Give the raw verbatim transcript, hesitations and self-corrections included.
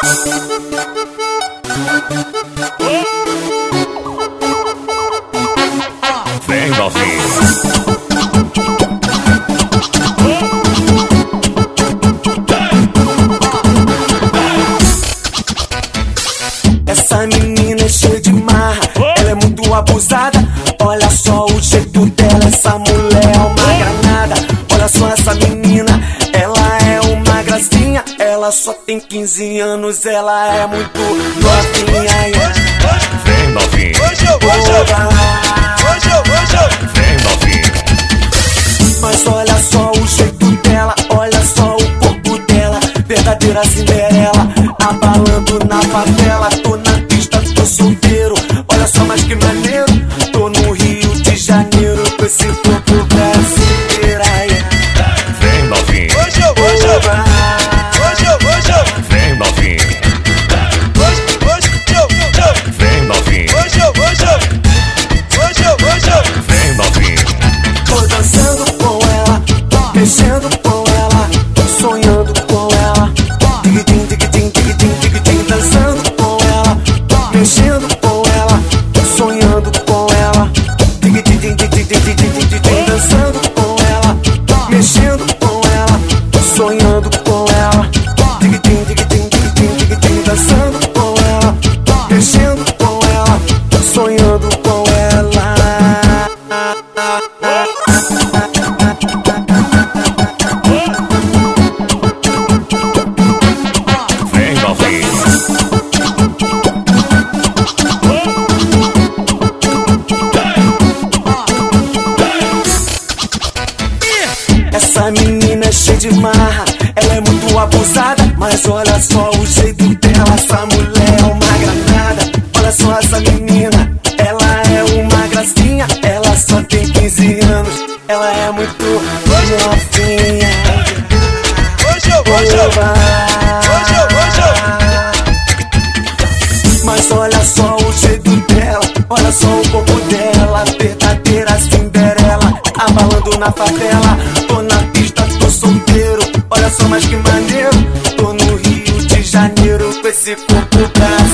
Vem, novinho. Essa menina é cheia de marra, ela é muito abusada. Olha só o jeito dela, essa mulher é uma granada. Olha só essa menina, ela é uma gracinha. Ela só tem quinze anos, ela é muito novinha. Vem, novinho. Vem, novinho. Mas olha só o jeito dela, olha só o corpo dela, verdadeira Cinderela, abalando na favela. Tô na pista, tô solteiro, olha só mais que maneiro. Tô no Rio de Janeiro com esse corpo brasileiro. Vem, novinho. Vem, novinho. Vem, novinho. Vem, novinho. Tô dançando com ela, mexendo com ela, sonhando com ela. Dig-din, dig-din, dig-din, dig-din. Dançando com ela, mexendo com ela, sonhando com ela. Dig-din, dig-din, dig-din, dig-din. Dançando com ela, mexendo com ela, sonhando com ela. Dig-din, dig-din, dig-din, dig-din. Dançando com ela, mexendo com ela, sonhando com ela. Vem, novinho. Essa menina é cheia de marra, ela é muito abusada. Mas olha só o jeito dela, essa mulher é uma granada. Olha só essa menina, ela é uma gracinha. Ela só tem quinze anos, ela é muito novinha. Mas olha só o jeito dela, olha só o corpo dela, verdadeira Cinderela, abalando na favela. Tô na pista, tô solteiro, olha só mais que maneiro. Tô no Rio de Janeiro com esse corpo brasileiro.